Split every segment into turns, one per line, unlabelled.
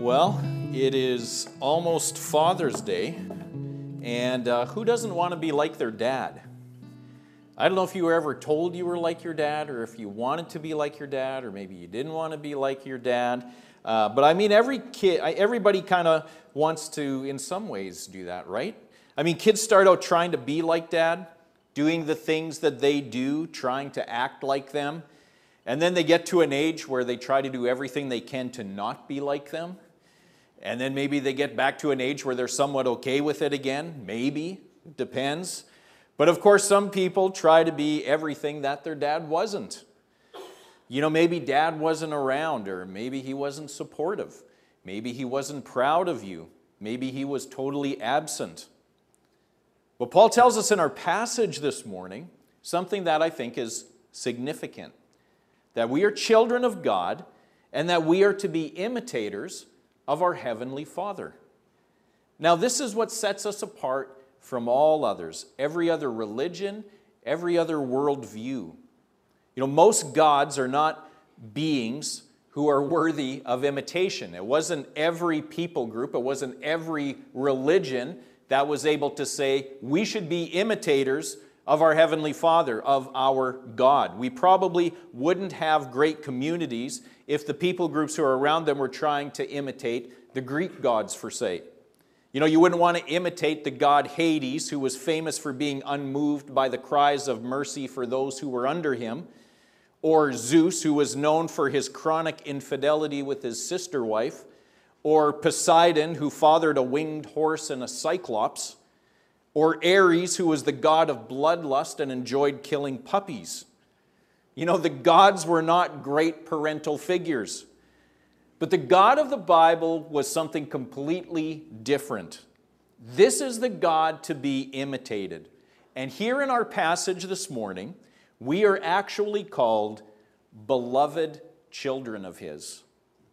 Well, it is almost Father's Day, and who doesn't want to be like their dad? I don't know if you were ever told you were like your dad, or if you wanted to be like your dad, or maybe you didn't want to be like your dad. But I mean, everybody kind of wants to, in some ways, do that, right? I mean, kids start out trying to be like dad, doing the things that they do, trying to act like them. And then they get to an age where they try to do everything they can to not be like them. And then maybe they get back to an age where they're somewhat okay with it again. Maybe. It depends. But of course, some people try to be everything that their dad wasn't. You know, maybe dad wasn't around, or maybe he wasn't supportive. Maybe he wasn't proud of you. Maybe he was totally absent. But Paul tells us in our passage this morning something that I think is significant. That we are children of God, and that we are to be imitators of our Heavenly Father. Now, this is what sets us apart from all others, every other religion, every other worldview. You know, most gods are not beings who are worthy of imitation. It wasn't every people group, it wasn't every religion that was able to say, we should be imitators of our Heavenly Father, of our God. We probably wouldn't have great communities if the people groups who are around them were trying to imitate the Greek gods, for say. You know, you wouldn't want to imitate the god Hades, who was famous for being unmoved by the cries of mercy for those who were under him, or Zeus, who was known for his chronic infidelity with his sister wife, or Poseidon, who fathered a winged horse and a cyclops, or Ares, who was the god of bloodlust and enjoyed killing puppies. You know, the gods were not great parental figures. But the God of the Bible was something completely different. This is the God to be imitated. And here in our passage this morning, we are actually called beloved children of His.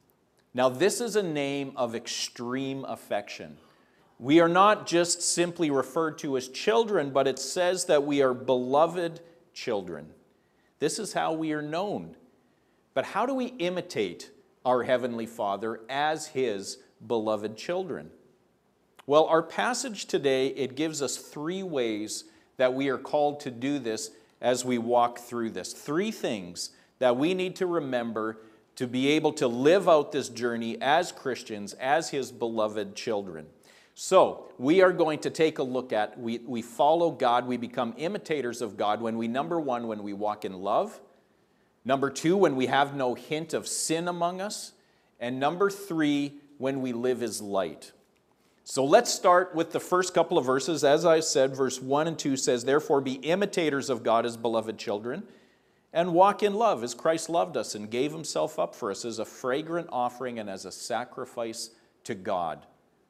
Now, this is a name of extreme affection. We are not just simply referred to as children, but it says that we are beloved children. This is how we are known. But how do we imitate our Heavenly Father as His beloved children? Well, our passage today, it gives us three ways that we are called to do this as we walk through this. Three things that we need to remember to be able to live out this journey as Christians, as His beloved children. So, we are going to take a look at, we follow God, we become imitators of God when we, number one, when we walk in love. Number two, when we have no hint of sin among us. And number three, when we live as light. So let's start with the first couple of verses. As I said, verse 1 and 2 says, "Therefore be imitators of God as beloved children, and walk in love as Christ loved us and gave Himself up for us as a fragrant offering and as a sacrifice to God."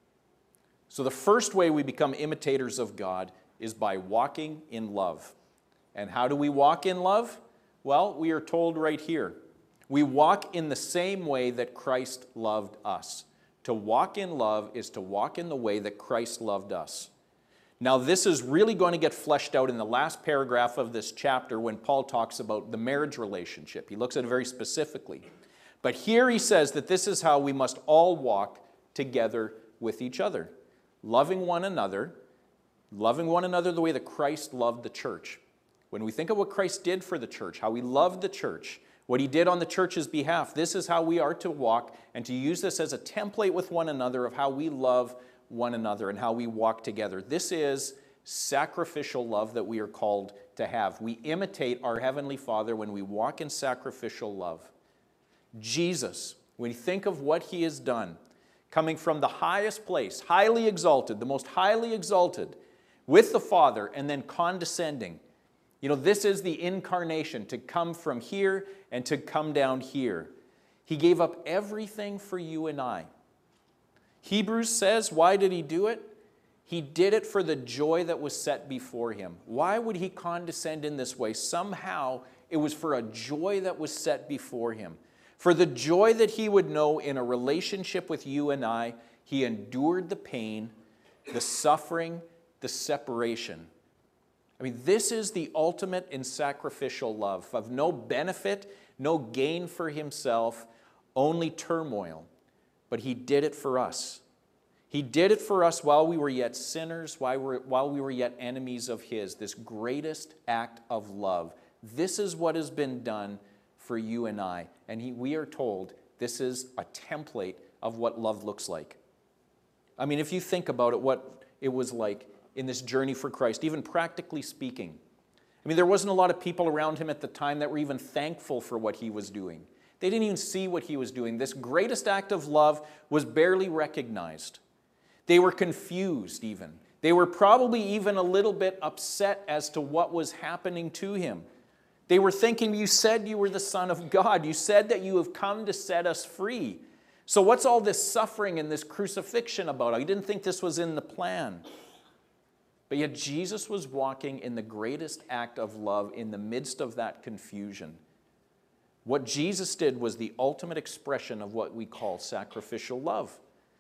So the first way we become imitators of God is by walking in love. And how do we walk in love? Well, we are told right here. We walk in the same way that Christ loved us. To walk in love is to walk in the way that Christ loved us. Now, this is really going to get fleshed out in the last paragraph of this chapter when Paul talks about the marriage relationship. He looks at it very specifically. But here he says that this is how we must all walk together with each other. Loving one another the way that Christ loved the church. When we think of what Christ did for the church, how He loved the church, what He did on the church's behalf, this is how we are to walk and to use this as a template with one another of how we love one another and how we walk together. This is sacrificial love that we are called to have. We imitate our Heavenly Father when we walk in sacrificial love. Jesus, when you think of what He has done, coming from the highest place, highly exalted, the most highly exalted, with the Father, and then condescending. You know, this is the incarnation, to come from here and to come down here. He gave up everything for you and I. Hebrews says, why did He do it? He did it for the joy that was set before Him. Why would He condescend in this way? Somehow, it was for a joy that was set before Him. For the joy that He would know in a relationship with you and I, He endured the pain, the suffering, the separation. I mean, this is the ultimate in sacrificial love, of no benefit, no gain for Himself, only turmoil. but he did it for us. He did it for us while we were yet sinners, while we were yet enemies of his, this greatest act of love. This is what has been done for you and I. And we are told this is a template of what love looks like. I mean, if you think about it, what it was like in this journey for Christ, even practically speaking. I mean, there wasn't a lot of people around him at the time that were even thankful for what he was doing. They didn't even see what he was doing. This greatest act of love was barely recognized. They were confused even. They were probably even a little bit upset as to what was happening to him. They were thinking, you said you were the Son of God. You said that you have come to set us free. So what's all this suffering and this crucifixion about? I didn't think this was in the plan. But yet Jesus was walking in the greatest act of love in the midst of that confusion. What Jesus did was the ultimate expression of what we call sacrificial love.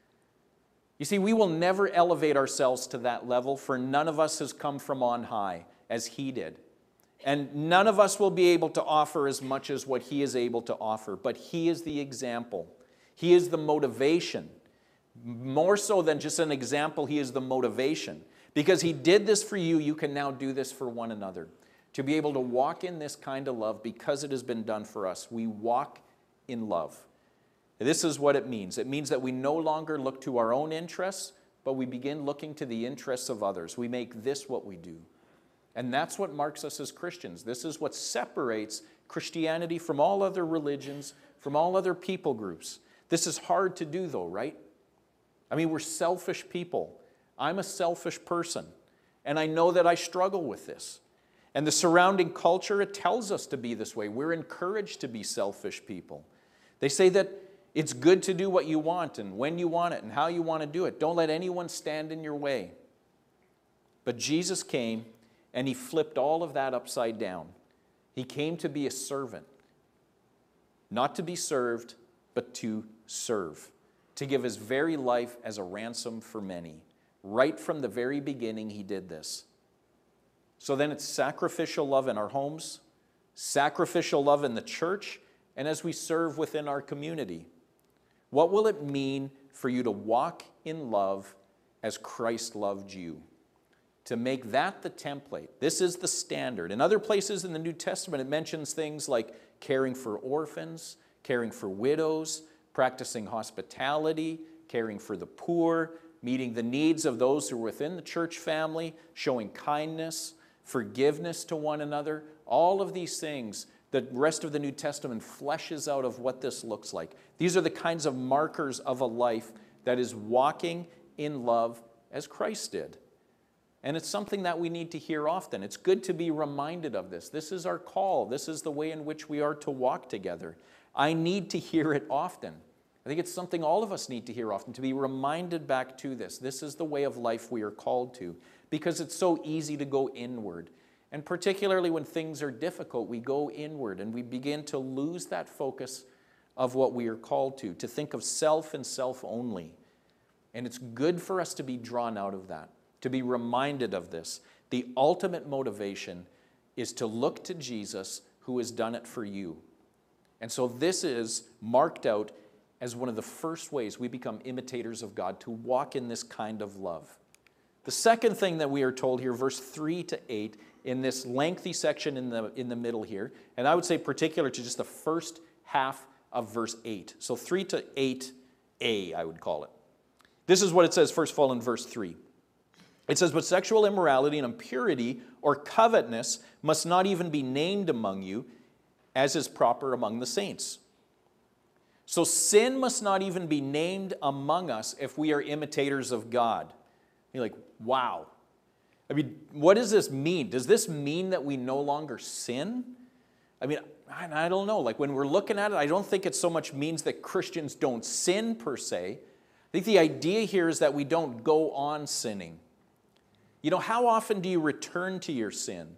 You see, we will never elevate ourselves to that level, for none of us has come from on high as he did. And none of us will be able to offer as much as what he is able to offer. But he is the example. He is the motivation. More so than just an example, he is the motivation. Because he did this for you, you can now do this for one another. To be able to walk in this kind of love because it has been done for us. We walk in love. This is what it means. It means that we no longer look to our own interests, but we begin looking to the interests of others. We make this what we do. And that's what marks us as Christians. This is what separates Christianity from all other religions, from all other people groups. This is hard to do though, right? I mean, we're selfish people. I'm a selfish person, and I know that I struggle with this. And the surrounding culture, it tells us to be this way. We're encouraged to be selfish people. They say that it's good to do what you want and when you want it and how you want to do it. Don't let anyone stand in your way. But Jesus came and he flipped all of that upside down. He came to be a servant, not to be served, but to serve, to give his very life as a ransom for many. Right from the very beginning, he did this. So then it's sacrificial love in our homes, sacrificial love in the church, and as we serve within our community. What will it mean for you to walk in love as Christ loved you? To make that the template. This is the standard. In other places in the New Testament, it mentions things like caring for orphans, caring for widows, practicing hospitality, caring for the poor, meeting the needs of those who are within the church family, showing kindness, forgiveness to one another. All of these things, the rest of the New Testament fleshes out of what this looks like. These are the kinds of markers of a life that is walking in love as Christ did. And it's something that we need to hear often. It's good to be reminded of this. This is our call. This is the way in which we are to walk together. I need to hear it often. I think it's something all of us need to hear often, to be reminded back to this. This is the way of life we are called to, because it's so easy to go inward. And particularly when things are difficult, we go inward and we begin to lose that focus of what we are called to think of self and self only. And it's good for us to be drawn out of that, to be reminded of this. The ultimate motivation is to look to Jesus, who has done it for you. And so this is marked out as one of the first ways we become imitators of God, to walk in this kind of love. The second thing that we are told here, verse 3 to 8, in this lengthy section in the middle here, and I would say particular to just the first half of verse 8. So 3 to 8a, I would call it. This is what it says, first of all, in verse 3. It says, "But sexual immorality and impurity or covetousness must not even be named among you, as is proper among the saints." So sin must not even be named among us if we are imitators of God. You're like, wow. I mean, what does this mean? Does this mean that we no longer sin? I mean, I don't know. Like when we're looking at it, I don't think it so much means that Christians don't sin per se. I think the idea here is that we don't go on sinning. You know, how often do you return to your sin?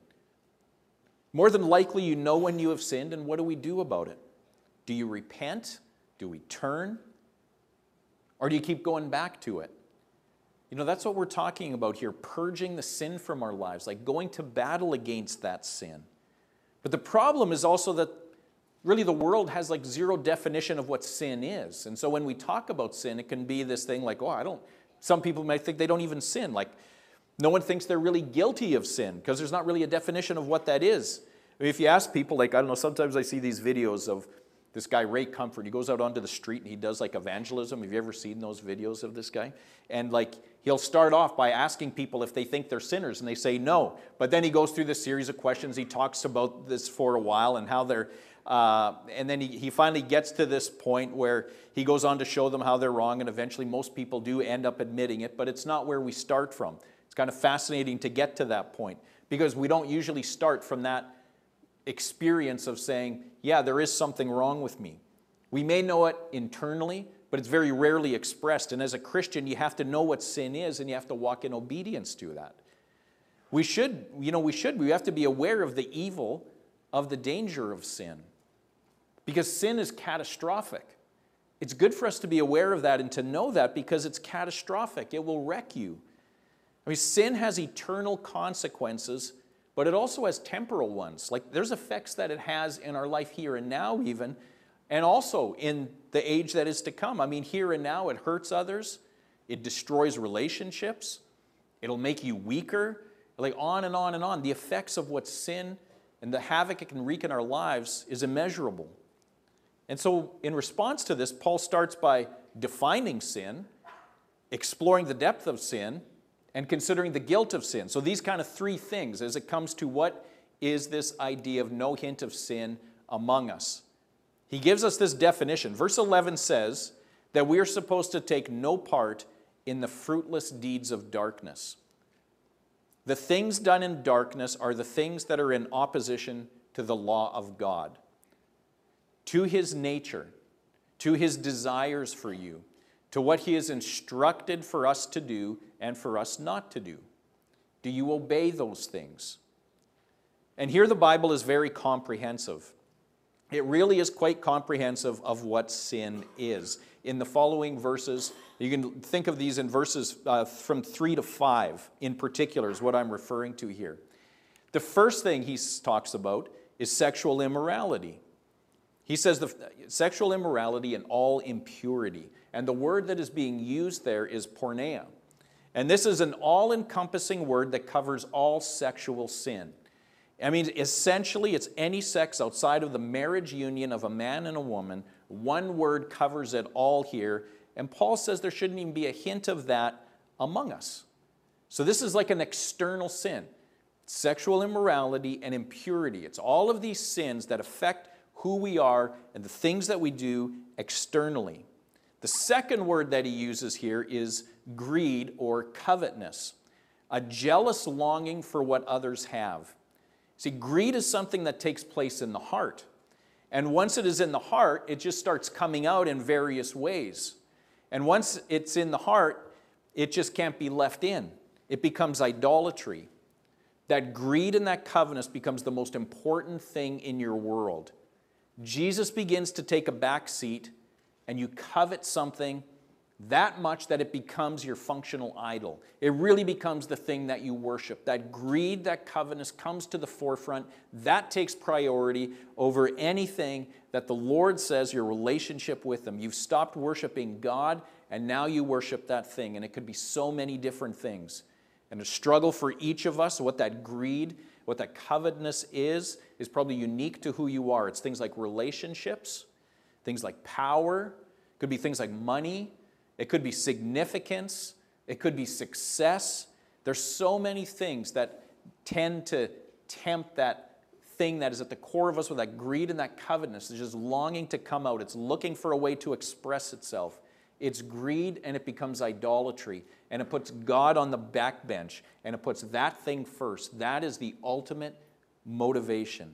More than likely, you know when you have sinned, and what do we do about it? Do you repent? Do we turn? Or do you keep going back to it? You know, that's what we're talking about here, purging the sin from our lives, like going to battle against that sin. But the problem is also that really the world has like zero definition of what sin is. And so when we talk about sin, it can be this thing like, some people might think they don't even sin. Like, no one thinks they're really guilty of sin because there's not really a definition of what that is. I mean, if you ask people, like, I don't know, sometimes I see these videos of this guy, Ray Comfort. He goes out onto the street and he does like evangelism. Have you ever seen those videos of this guy? And like, he'll start off by asking people if they think they're sinners, and they say no. But then he goes through this series of questions. He talks about this for a while and how they're, and then he finally gets to this point where he goes on to show them how they're wrong, and eventually most people do end up admitting it, but it's not where we start from. It's kind of fascinating to get to that point because we don't usually start from that experience of saying, yeah, there is something wrong with me. We may know it internally, but it's very rarely expressed. And as a Christian, you have to know what sin is, and you have to walk in obedience to that. We have to be aware of the evil, of the danger of sin, because sin is catastrophic. It's good for us to be aware of that and to know that because it's catastrophic. It will wreck you. I mean, sin has eternal consequences, but it also has temporal ones. Like, there's effects that it has in our life here and now even, and also in the age that is to come. I mean, here and now it hurts others. It destroys relationships. It'll make you weaker. Like, on and on and on. The effects of what sin and the havoc it can wreak in our lives is immeasurable. And so in response to this, Paul starts by defining sin, exploring the depth of sin, and considering the guilt of sin. So these kind of three things as it comes to what is this idea of no hint of sin among us. He gives us this definition. Verse 11 says that we are supposed to take no part in the fruitless deeds of darkness. The things done in darkness are the things that are in opposition to the law of God, to His nature, to His desires for you, to what He has instructed for us to do and for us not to do. Do you obey those things? And here the Bible is very comprehensive. It really is quite comprehensive of what sin is. In the following verses, you can think of these in verses from 3 to 5 in particular is what I'm referring to here. The first thing he talks about is sexual immorality. He says the sexual immorality and all impurity. And the word that is being used there is porneia. And this is an all-encompassing word that covers all sexual sin. I mean, essentially, it's any sex outside of the marriage union of a man and a woman. One word covers it all here. And Paul says there shouldn't even be a hint of that among us. So this is like an external sin. Sexual immorality and impurity. It's all of these sins that affect who we are and the things that we do externally. The second word that he uses here is greed or covetousness, a jealous longing for what others have. See, greed is something that takes place in the heart. And once it is in the heart, it just starts coming out in various ways. And once it's in the heart, it just can't be left in. It becomes idolatry. That greed and that covetousness becomes the most important thing in your world. Jesus begins to take a back seat, and you covet something that much that it becomes your functional idol. It really becomes the thing that you worship. That greed, that covetousness comes to the forefront. That takes priority over anything that the Lord says your relationship with Him. You've stopped worshiping God, and now you worship that thing. And it could be so many different things. And a struggle for each of us, what that greed, what that covetousness is probably unique to who you are. It's things like relationships, things like power. It could be things like money. It could be significance. It could be success. There's so many things that tend to tempt that thing that is at the core of us with that greed and that covetousness. It's just longing to come out. It's looking for a way to express itself. It's greed, and it becomes idolatry. And it puts God on the backbench, and it puts that thing first. That is the ultimate motivation.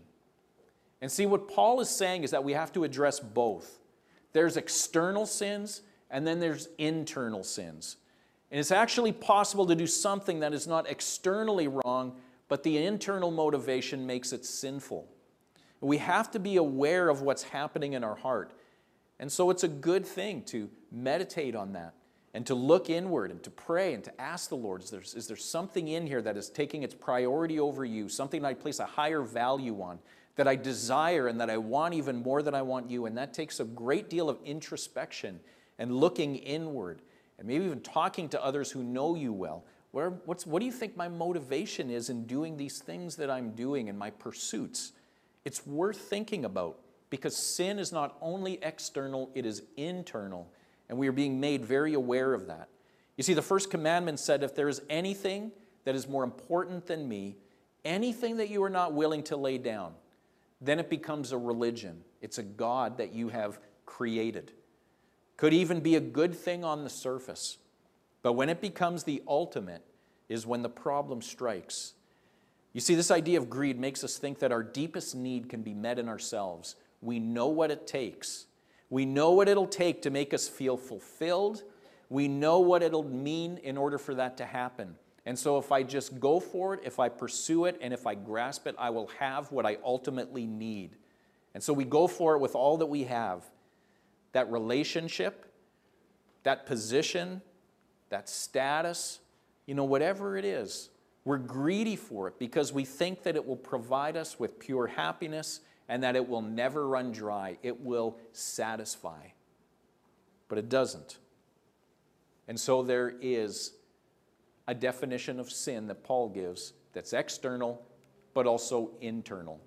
And see, what Paul is saying is that we have to address both. There's external sins, and then there's internal sins. And it's actually possible to do something that is not externally wrong, but the internal motivation makes it sinful. We have to be aware of what's happening in our heart. And so it's a good thing to meditate on that and to look inward and to pray and to ask the Lord, is there something in here that is taking its priority over you, something that I place a higher value on, that I desire and that I want even more than I want you. And that takes a great deal of introspection and looking inward and maybe even talking to others who know you well. What do you think my motivation is in doing these things that I'm doing in my pursuits? It's worth thinking about, because sin is not only external, it is internal. And we are being made very aware of that. You see, the first commandment said, if there is anything that is more important than me, anything that you are not willing to lay down, then it becomes a religion. It's a god that you have created. Could even be a good thing on the surface. But when it becomes the ultimate is when the problem strikes. You see, this idea of greed makes us think that our deepest need can be met in ourselves. We know what it takes. We know what it'll take to make us feel fulfilled. We know what it'll mean in order for that to happen. And so if I just go for it, if I pursue it, and if I grasp it, I will have what I ultimately need. And so we go for it with all that we have. That relationship, that position, that status, whatever it is, we're greedy for it because we think that it will provide us with pure happiness and that it will never run dry. It will satisfy. But it doesn't. And so there is a definition of sin that Paul gives that's external but also internal.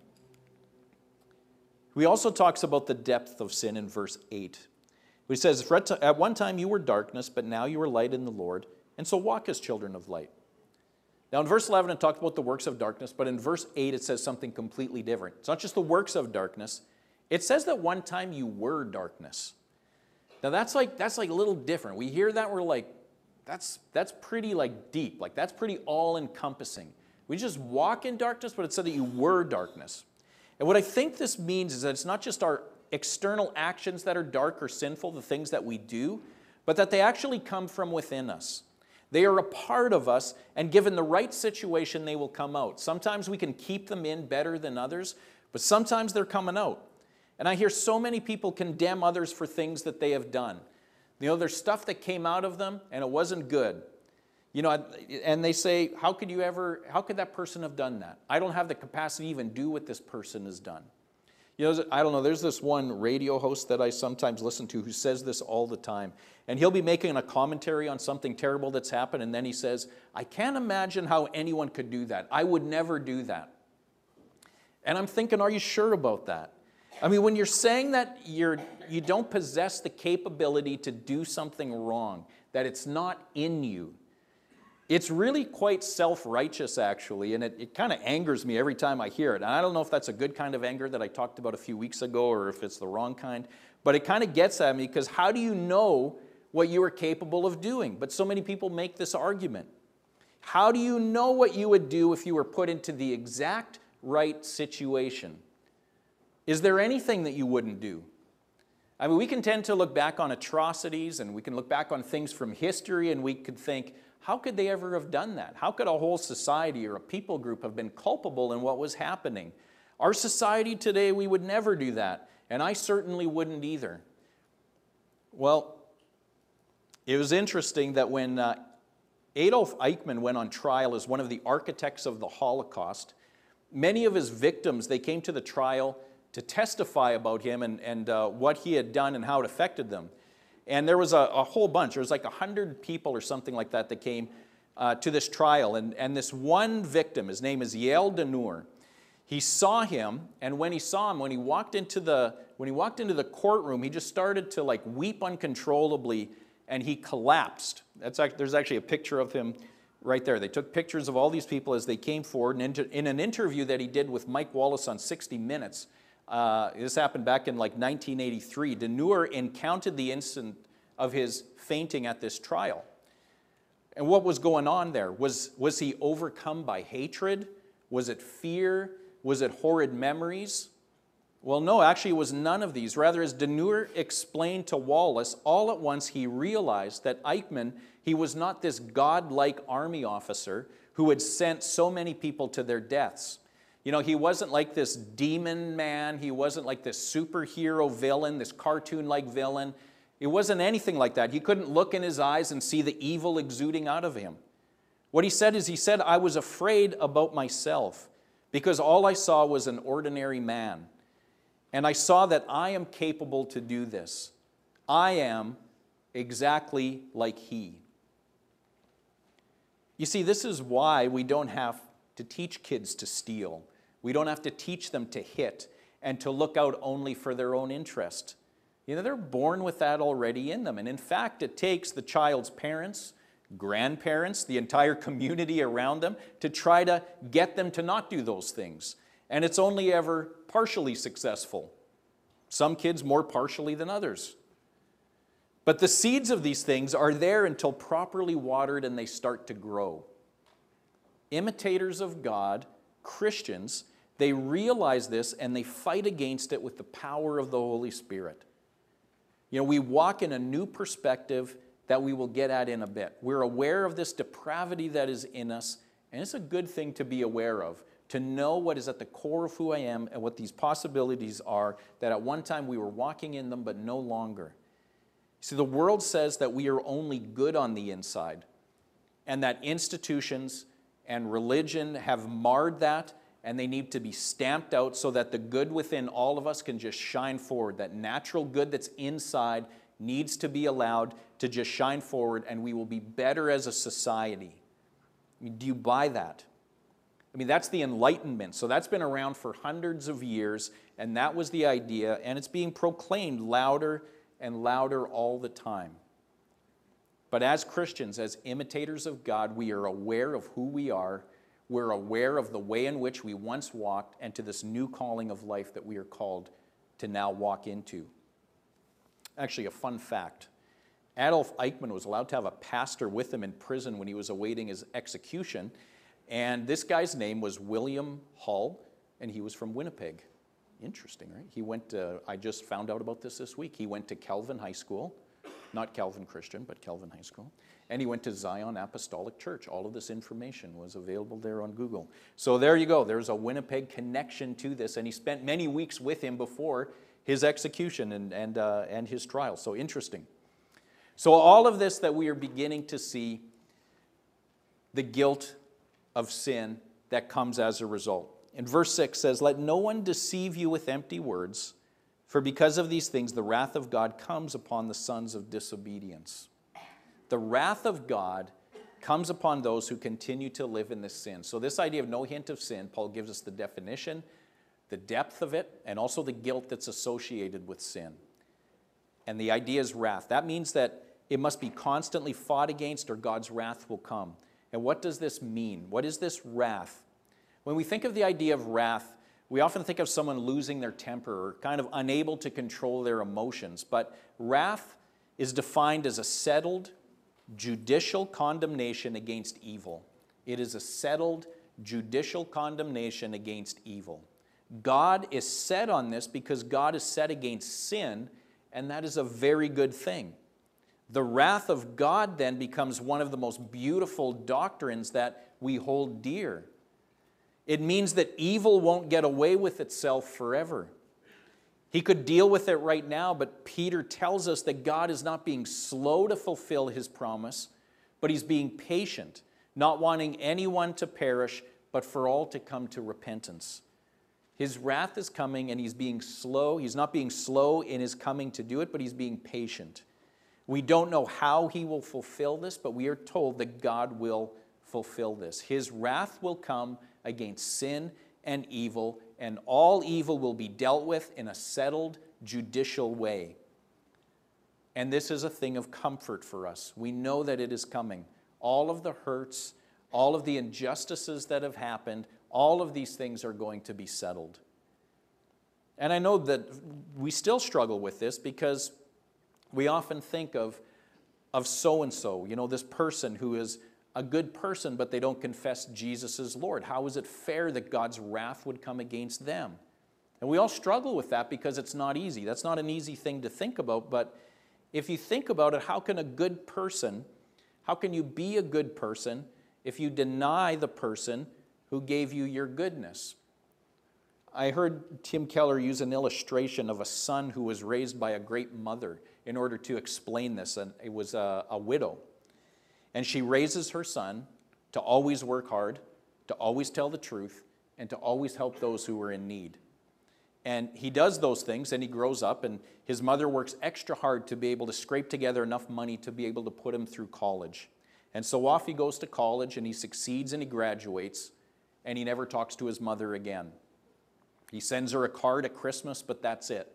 He also talks about the depth of sin in verse 8. He says, at one time you were darkness, but now you are light in the Lord, and so walk as children of light. Now in verse 11 it talks about the works of darkness, but in verse 8 it says something completely different. It's not just the works of darkness. It says that one time you were darkness. Now that's like a little different. We hear that, we're like, that's pretty deep. That's pretty all-encompassing. We just walk in darkness, but it said that you were darkness. And what I think this means is that it's not just our external actions that are dark or sinful, the things that we do, but that they actually come from within us. They are a part of us, and given the right situation, they will come out. Sometimes we can keep them in better than others, but sometimes they're coming out. And I hear so many people condemn others for things that they have done. There's stuff that came out of them, and it wasn't good. And they say, how could that person have done that? I don't have the capacity to even do what this person has done. I don't know, there's this one radio host that I sometimes listen to who says this all the time. And he'll be making a commentary on something terrible that's happened, and then he says, I can't imagine how anyone could do that. I would never do that. And I'm thinking, are you sure about that? I mean, when you're saying that you don't possess the capability to do something wrong, that it's not in you, it's really quite self-righteous, actually, and it kind of angers me every time I hear it. And I don't know if that's a good kind of anger that I talked about a few weeks ago or if it's the wrong kind, but it kind of gets at me because how do you know what you are capable of doing? But so many people make this argument. How do you know what you would do if you were put into the exact right situation? Is there anything that you wouldn't do? I mean, we can tend to look back on atrocities and we can look back on things from history and we could think, how could they ever have done that? How could a whole society or a people group have been culpable in what was happening? Our society today, we would never do that, and I certainly wouldn't either. Well, it was interesting that when Adolf Eichmann went on trial as one of the architects of the Holocaust, many of his victims, they came to the trial to testify about him and what he had done and how it affected them. And there was a whole bunch. There was like 100 people or something like that that came to this trial. And this one victim, his name is Yael Denur, he saw him, and when he saw him, when he walked into the courtroom, he just started to weep uncontrollably, and he collapsed. There's actually a picture of him right there. They took pictures of all these people as they came forward, and in an interview that he did with Mike Wallace on 60 Minutes, this happened back in 1983. Denur encountered the instant of his fainting at this trial. And what was going on there? Was he overcome by hatred? Was it fear? Was it horrid memories? Well, no, actually it was none of these. Rather, as Denur explained to Wallace, all at once he realized that Eichmann, he was not this godlike army officer who had sent so many people to their deaths. He wasn't like this demon man. He wasn't like this superhero villain, this cartoon-like villain. It wasn't anything like that. You couldn't look in his eyes and see the evil exuding out of him. What he said is, I was afraid about myself because all I saw was an ordinary man. And I saw that I am capable to do this. I am exactly like he. You see, this is why we don't have to teach kids to steal. We don't have to teach them to hit and to look out only for their own interest. You know, they're born with that already in them. And in fact, it takes the child's parents, grandparents, the entire community around them to try to get them to not do those things. And it's only ever partially successful. Some kids more partially than others. But the seeds of these things are there until properly watered and they start to grow. Imitators of God, Christians, they realize this and they fight against it with the power of the Holy Spirit. You know, we walk in a new perspective that we will get at in a bit. We're aware of this depravity that is in us, and it's a good thing to be aware of, to know what is at the core of who I am and what these possibilities are, that at one time we were walking in them, but no longer. See, the world says that we are only good on the inside, and that institutions and religion have marred that, and they need to be stamped out so that the good within all of us can just shine forward. That natural good that's inside needs to be allowed to just shine forward, and we will be better as a society. I mean, do you buy that? I mean, that's the Enlightenment. So that's been around for hundreds of years, and that was the idea, and it's being proclaimed louder and louder all the time. But as Christians, as imitators of God, we are aware of who we are. We're aware of the way in which we once walked and to this new calling of life that we are called to now walk into. Actually, a fun fact. Adolf Eichmann was allowed to have a pastor with him in prison when he was awaiting his execution. And this guy's name was William Hull, and he was from Winnipeg. Interesting, right? He went to, I just found out about this week. He went to Calvin High School, not Calvin Christian, but Calvin High School. And he went to Zion Apostolic Church. All of this information was available there on Google. So there you go. There's a Winnipeg connection to this. And he spent many weeks with him before his execution and his trial. So interesting. So all of this that we are beginning to see, the guilt of sin that comes as a result. And verse 6 says, "Let no one deceive you with empty words, for because of these things the wrath of God comes upon the sons of disobedience." The wrath of God comes upon those who continue to live in this sin. So this idea of no hint of sin, Paul gives us the definition, the depth of it, and also the guilt that's associated with sin. And the idea is wrath. That means that it must be constantly fought against or God's wrath will come. And what does this mean? What is this wrath? When we think of the idea of wrath, we often think of someone losing their temper or kind of unable to control their emotions. But wrath is defined as a settled, judicial condemnation against evil. It is a settled, judicial condemnation against evil. God is set on this because God is set against sin, and that is a very good thing. The wrath of God then becomes one of the most beautiful doctrines that we hold dear. It means that evil won't get away with itself forever. He could deal with it right now, but Peter tells us that God is not being slow to fulfill his promise, but he's being patient, not wanting anyone to perish, but for all to come to repentance. His wrath is coming and he's being slow. He's not being slow in his coming to do it, but he's being patient. We don't know how he will fulfill this, but we are told that God will fulfill this. His wrath will come against sin and evil, and all evil will be dealt with in a settled, judicial way. And this is a thing of comfort for us. We know that it is coming. All of the hurts, all of the injustices that have happened, all of these things are going to be settled. And I know that we still struggle with this because we often think of so-and-so, you know, this person who is a good person, but they don't confess Jesus as Lord. How is it fair that God's wrath would come against them? And we all struggle with that because it's not easy. That's not an easy thing to think about, but if you think about it, how can you be a good person if you deny the person who gave you your goodness? I heard Tim Keller use an illustration of a son who was raised by a great mother in order to explain this, and it was a widow. And she raises her son to always work hard, to always tell the truth, and to always help those who are in need. And he does those things, and he grows up, and his mother works extra hard to be able to scrape together enough money to be able to put him through college. And so off he goes to college, and he succeeds, and he graduates, and he never talks to his mother again. He sends her a card at Christmas, but that's it.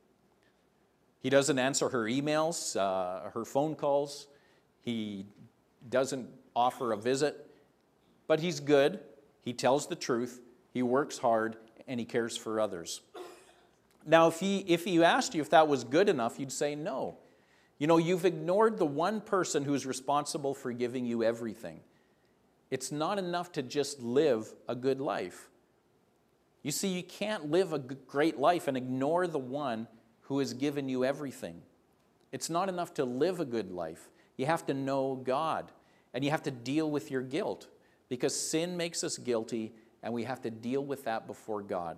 He doesn't answer her emails, her phone calls. He doesn't offer a visit, but he's good. He tells the truth. He works hard, and he cares for others. Now, if he asked you if that was good enough, you'd say no. You know, you've ignored the one person who's responsible for giving you everything. It's not enough to just live a good life. You see, you can't live a great life and ignore the one who has given you everything. It's not enough to live a good life. You have to know God, and you have to deal with your guilt, because sin makes us guilty, and we have to deal with that before God.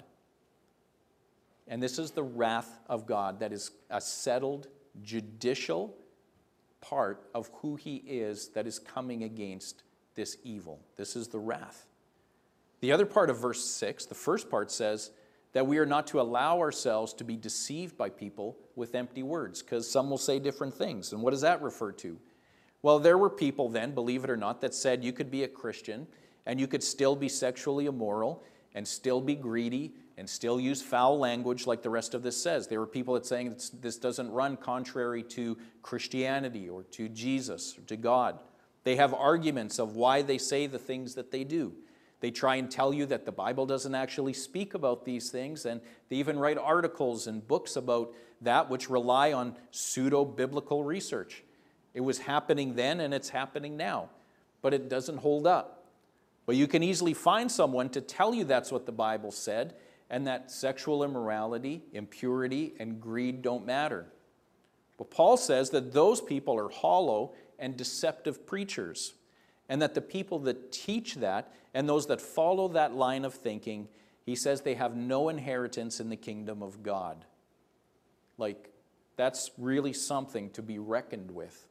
And this is the wrath of God that is a settled, judicial part of who he is that is coming against this evil. This is the wrath. The other part of verse 6, the first part says that we are not to allow ourselves to be deceived by people with empty words, because some will say different things. And what does that refer to? Well, there were people then, believe it or not, that said you could be a Christian and you could still be sexually immoral and still be greedy and still use foul language like the rest of this says. There were people that saying this doesn't run contrary to Christianity or to Jesus or to God. They have arguments of why they say the things that they do. They try and tell you that the Bible doesn't actually speak about these things, and they even write articles and books about that which rely on pseudo-biblical research. It was happening then and it's happening now, but it doesn't hold up. But you can easily find someone to tell you that's what the Bible said, and that sexual immorality, impurity, and greed don't matter. But Paul says that those people are hollow and deceptive preachers, and that the people that teach that and those that follow that line of thinking, he says they have no inheritance in the kingdom of God. Like, that's really something to be reckoned with.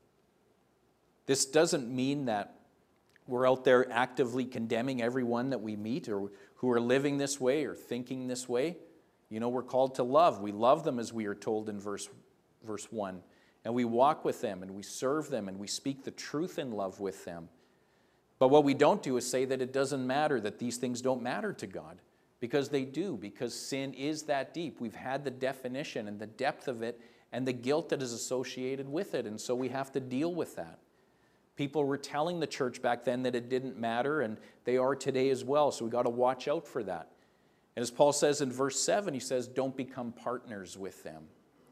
This doesn't mean that we're out there actively condemning everyone that we meet or who are living this way or thinking this way. You know, we're called to love. We love them as we are told in verse 1. And we walk with them and we serve them and we speak the truth in love with them. But what we don't do is say that it doesn't matter, that these things don't matter to God. Because they do, because sin is that deep. We've had the definition and the depth of it and the guilt that is associated with it. And so we have to deal with that. People were telling the church back then that it didn't matter, and they are today as well. So we've got to watch out for that. And as Paul says in verse 7, he says, don't become partners with them.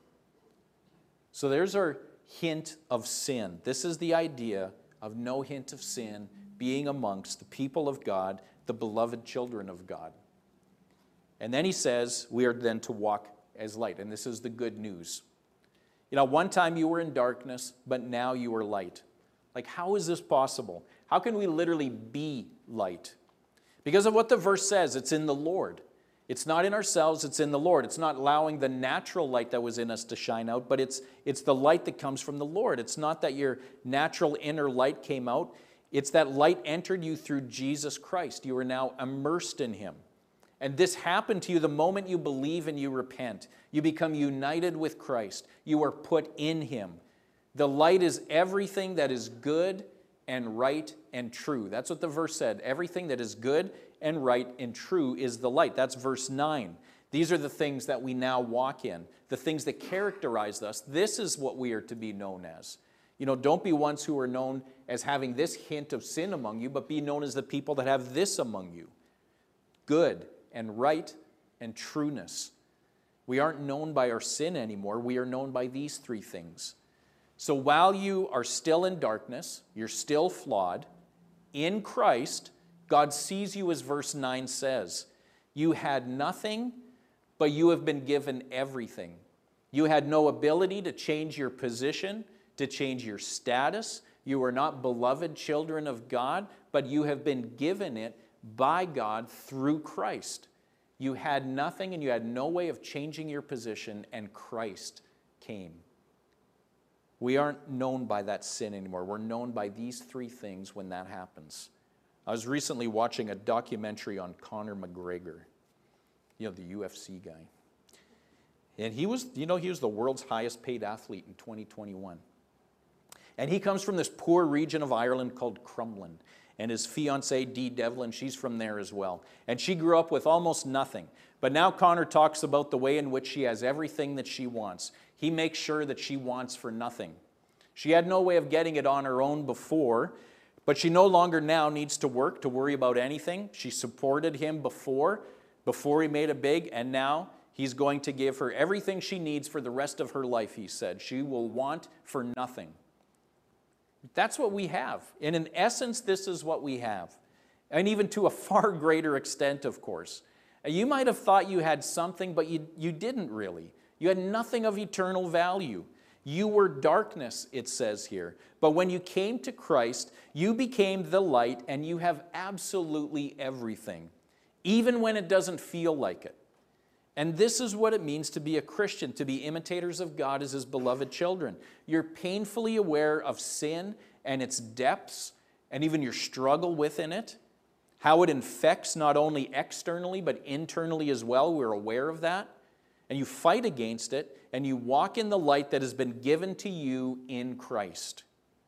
So there's our hint of sin. This is the idea of no hint of sin being amongst the people of God, the beloved children of God. And then he says we are then to walk as light. And this is the good news. You know, one time you were in darkness, but now you are light. Like, how is this possible? How can we literally be light? Because of what the verse says, it's in the Lord. It's not in ourselves, it's in the Lord. It's not allowing the natural light that was in us to shine out, but it's the light that comes from the Lord. It's not that your natural inner light came out. It's that light entered you through Jesus Christ. You are now immersed in him. And this happened to you the moment you believe and you repent. You become united with Christ. You are put in him. The light is everything that is good and right and true. That's what the verse said. Everything that is good and right and true is the light. That's verse 9. These are the things that we now walk in, the things that characterize us. This is what we are to be known as. You know, don't be ones who are known as having this hint of sin among you, but be known as the people that have this among you. Good and right and trueness. We aren't known by our sin anymore. We are known by these three things. So while you are still in darkness, you're still flawed, in Christ, God sees you as verse 9 says. You had nothing, but you have been given everything. You had no ability to change your position, to change your status. You are not beloved children of God, but you have been given it by God through Christ. You had nothing and you had no way of changing your position, and Christ came. We aren't known by that sin anymore. We're known by these three things when that happens. I was recently watching a documentary on Conor McGregor, the UFC guy. And he was the world's highest paid athlete in 2021. And he comes from this poor region of Ireland called Crumlin. And his fiancée, Dee Devlin, she's from there as well. And she grew up with almost nothing. But now Conor talks about the way in which she has everything that she wants. He makes sure that she wants for nothing. She had no way of getting it on her own before, but she no longer now needs to work to worry about anything. She supported him before he made it big, and now he's going to give her everything she needs for the rest of her life, he said. She will want for nothing. That's what we have. And in essence, this is what we have. And even to a far greater extent, of course. You might have thought you had something, but you didn't really. You had nothing of eternal value. You were darkness, it says here. But when you came to Christ, you became the light, and you have absolutely everything, even when it doesn't feel like it. And this is what it means to be a Christian, to be imitators of God as His beloved children. You're painfully aware of sin and its depths, and even your struggle within it, how it infects not only externally but internally as well. We're aware of that. And you fight against it, and you walk in the light that has been given to you in Christ.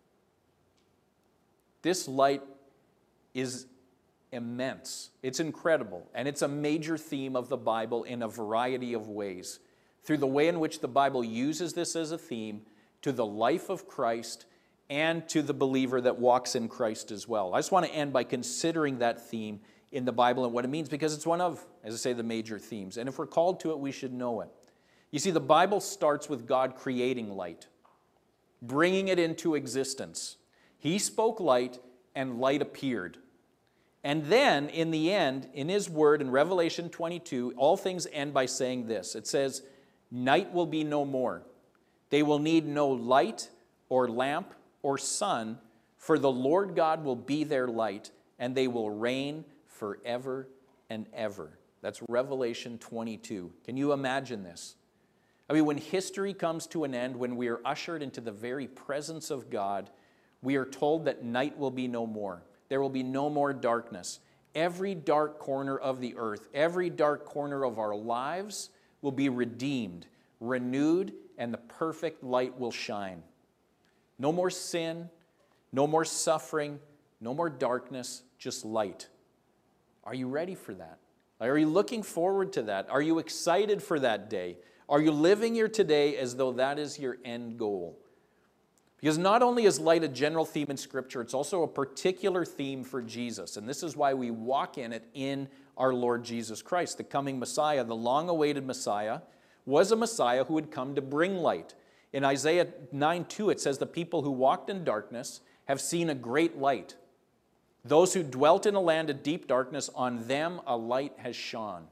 This light is immense. It's incredible, and it's a major theme of the Bible in a variety of ways. Through the way in which the Bible uses this as a theme to the life of Christ and to the believer that walks in Christ as well. I just want to end by considering that theme in the Bible and what it means, because it's one of, as I say, the major themes. And if we're called to it, we should know it. You see, the Bible starts with God creating light, bringing it into existence. He spoke light, and light appeared. And then, in the end, in His Word, in Revelation 22, all things end by saying this. It says, night will be no more. They will need no light or lamp or sun, for the Lord God will be their light, and they will reign forever and ever. That's Revelation 22. Can you imagine this? I mean, when history comes to an end, when we are ushered into the very presence of God, we are told that night will be no more. There will be no more darkness. Every dark corner of the earth, every dark corner of our lives will be redeemed, renewed, and the perfect light will shine. No more sin, no more suffering, no more darkness, just light. Are you ready for that? Are you looking forward to that? Are you excited for that day? Are you living your today as though that is your end goal? Because not only is light a general theme in Scripture, it's also a particular theme for Jesus. And this is why we walk in it in our Lord Jesus Christ. The coming Messiah, the long-awaited Messiah, was a Messiah who had come to bring light. In Isaiah 9:2, it says, the people who walked in darkness have seen a great light. Those who dwelt in a land of deep darkness, on them a light has shone.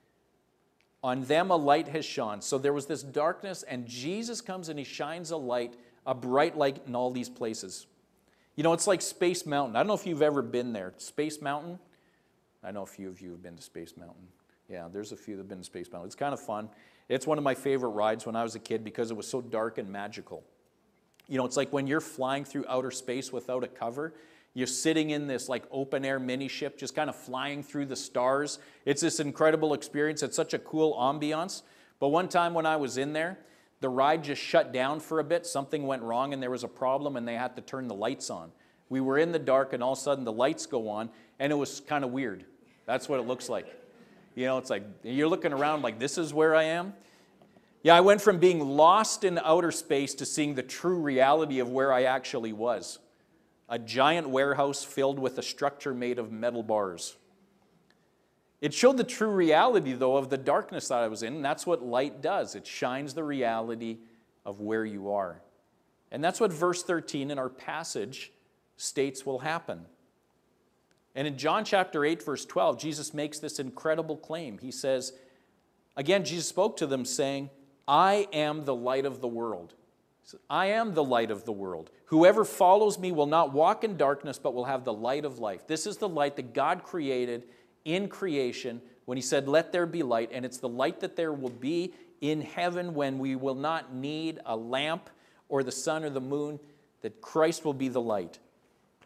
On them a light has shone. So there was this darkness, and Jesus comes and He shines a light, a bright light in all these places. You know, it's like Space Mountain. I don't know if you've ever been there. Space Mountain? I know a few of you have been to Space Mountain. Yeah, there's a few that have been to Space Mountain. It's kind of fun. It's one of my favorite rides when I was a kid because it was so dark and magical. You know, it's like when you're flying through outer space without a cover. You're sitting in this like open air mini ship, just kind of flying through the stars. It's this incredible experience. It's such a cool ambiance. But one time when I was in there, the ride just shut down for a bit. Something went wrong and there was a problem and they had to turn the lights on. We were in the dark and all of a sudden the lights go on and it was kind of weird. That's what it looks like. You know, it's like you're looking around like, this is where I am? Yeah, I went from being lost in outer space to seeing the true reality of where I actually was. A giant warehouse filled with a structure made of metal bars. It showed the true reality, though, of the darkness that I was in, and that's what light does. It shines the reality of where you are. And that's what verse 13 in our passage states will happen. And in John chapter 8, verse 12, Jesus makes this incredible claim. He says, again, Jesus spoke to them saying, I am the light of the world. He said, I am the light of the world. Whoever follows me will not walk in darkness, but will have the light of life. This is the light that God created in creation when He said, let there be light. And it's the light that there will be in heaven when we will not need a lamp or the sun or the moon, that Christ will be the light.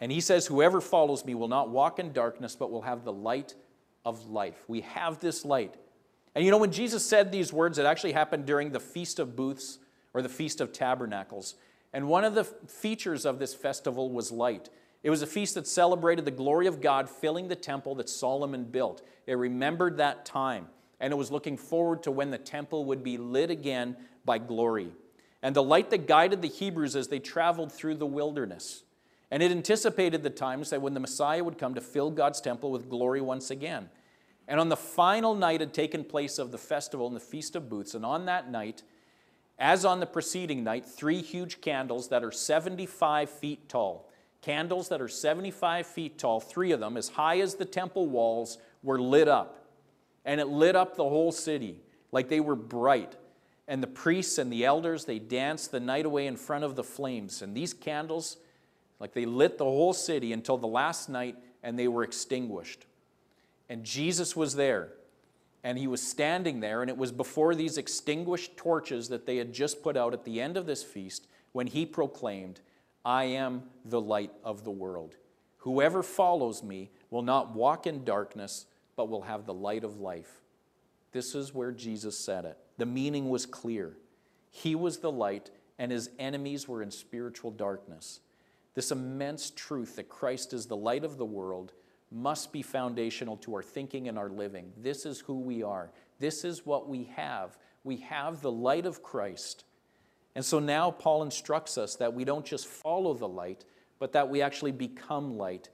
And he says, whoever follows me will not walk in darkness, but will have the light of life. We have this light. And you know, when Jesus said these words, it actually happened during the Feast of Booths, or the Feast of Tabernacles. And one of the features of this festival was light. It was a feast that celebrated the glory of God filling the temple that Solomon built. It remembered that time, and it was looking forward to when the temple would be lit again by glory. And the light that guided the Hebrews as they traveled through the wilderness. And it anticipated the times that when the Messiah would come to fill God's temple with glory once again. And on the final night had taken place of the festival in the Feast of Booths, and on that night, as on the preceding night, 3 huge candles that are 75 feet tall. Candles that are 75 feet tall, 3 of them, as high as the temple walls, were lit up. And it lit up the whole city like they were bright. And the priests and the elders, they danced the night away in front of the flames. And these candles, like they lit the whole city until the last night, and they were extinguished. And Jesus was there. And he was standing there, and it was before these extinguished torches that they had just put out at the end of this feast when he proclaimed, I am the light of the world. Whoever follows me will not walk in darkness, but will have the light of life. This is where Jesus said it. The meaning was clear. He was the light, and his enemies were in spiritual darkness. This immense truth that Christ is the light of the world must be foundational to our thinking and our living. This is who we are. This is what we have. We have the light of Christ. And so now Paul instructs us that we don't just follow the light, but that we actually become light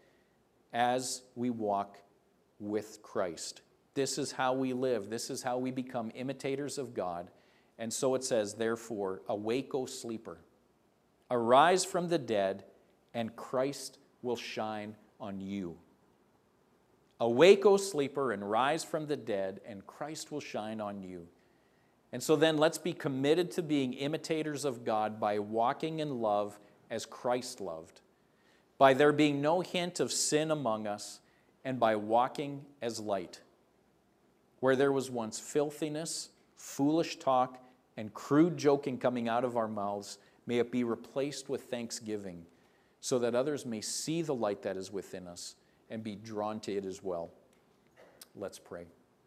as we walk with Christ. This is how we live. This is how we become imitators of God. And so it says, therefore, awake, O sleeper. Arise from the dead, and Christ will shine on you. Awake, O sleeper, and rise from the dead, and Christ will shine on you. And so then let's be committed to being imitators of God by walking in love as Christ loved, by there being no hint of sin among us, and by walking as light. Where there was once filthiness, foolish talk, and crude joking coming out of our mouths, may it be replaced with thanksgiving, so that others may see the light that is within us and be drawn to it as well. Let's pray.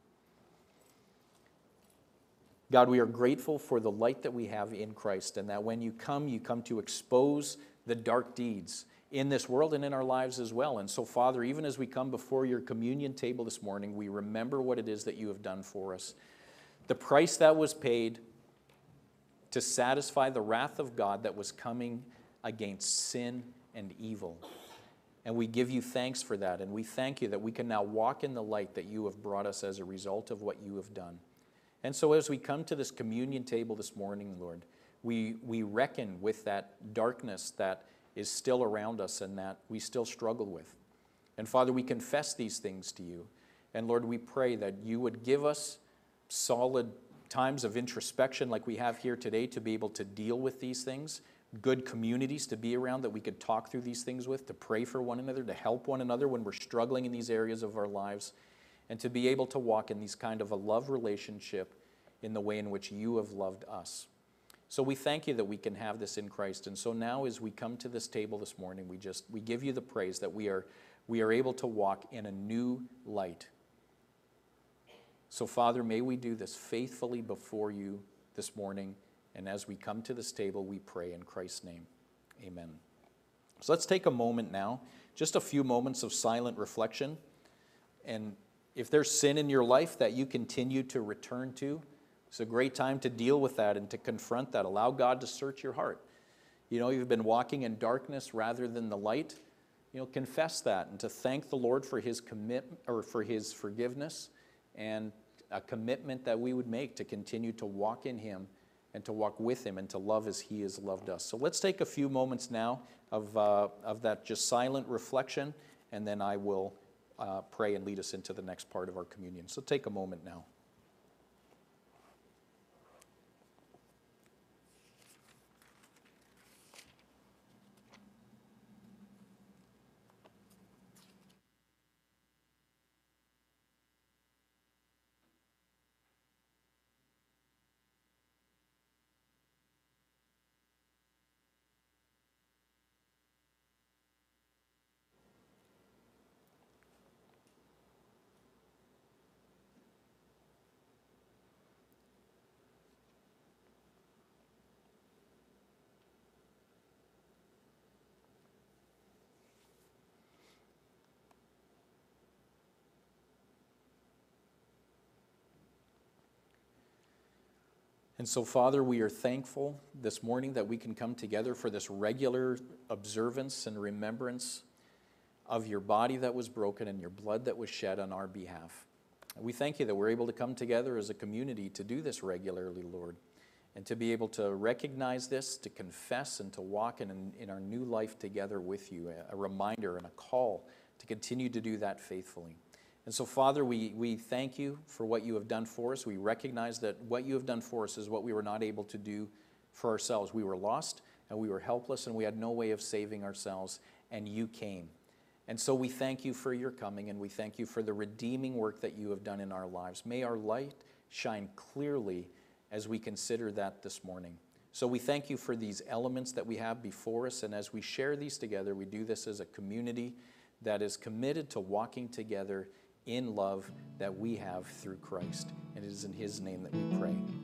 God, we are grateful for the light that we have in Christ, and that when you come to expose the dark deeds in this world and in our lives as well. And so, Father, even as we come before your communion table this morning, we remember what it is that you have done for us. The price that was paid to satisfy the wrath of God that was coming against sin and evil. And we give you thanks for that, and we thank you that we can now walk in the light that you have brought us as a result of what you have done. And so as we come to this communion table this morning, Lord, we reckon with that darkness that is still around us and that we still struggle with. And Father, we confess these things to you. And Lord, we pray that you would give us solid times of introspection like we have here today to be able to deal with these things, good communities to be around that we could talk through these things with, to pray for one another, to help one another when we're struggling in these areas of our lives, and to be able to walk in these kind of a love relationship in the way in which you have loved us. So we thank you that we can have this in Christ. And so now as we come to this table this morning, we give you the praise that we are able to walk in a new light. So Father, may we do this faithfully before you this morning. And as we come to this table, we pray in Christ's name. Amen. So let's take a moment now, just a few moments of silent reflection. And if there's sin in your life that you continue to return to, it's a great time to deal with that and to confront that. Allow God to search your heart. You know, you've been walking in darkness rather than the light. You know, confess that and to thank the Lord for his commitment or for his forgiveness and a commitment that we would make to continue to walk in him and to walk with him and to love as he has loved us. So let's take a few moments now of that just silent reflection, and then I will pray and lead us into the next part of our communion. So take a moment now. And so, Father, we are thankful this morning that we can come together for this regular observance and remembrance of your body that was broken and your blood that was shed on our behalf. And we thank you that we're able to come together as a community to do this regularly, Lord, and to be able to recognize this, to confess, and to walk in our new life together with you, a reminder and a call to continue to do that faithfully. And so, Father, we thank you for what you have done for us. We recognize that what you have done for us is what we were not able to do for ourselves. We were lost, and we were helpless, and we had no way of saving ourselves, and you came. And so we thank you for your coming, and we thank you for the redeeming work that you have done in our lives. May our light shine clearly as we consider that this morning. So we thank you for these elements that we have before us, and as we share these together, we do this as a community that is committed to walking together in love that we have through Christ. And it is in his name that we pray.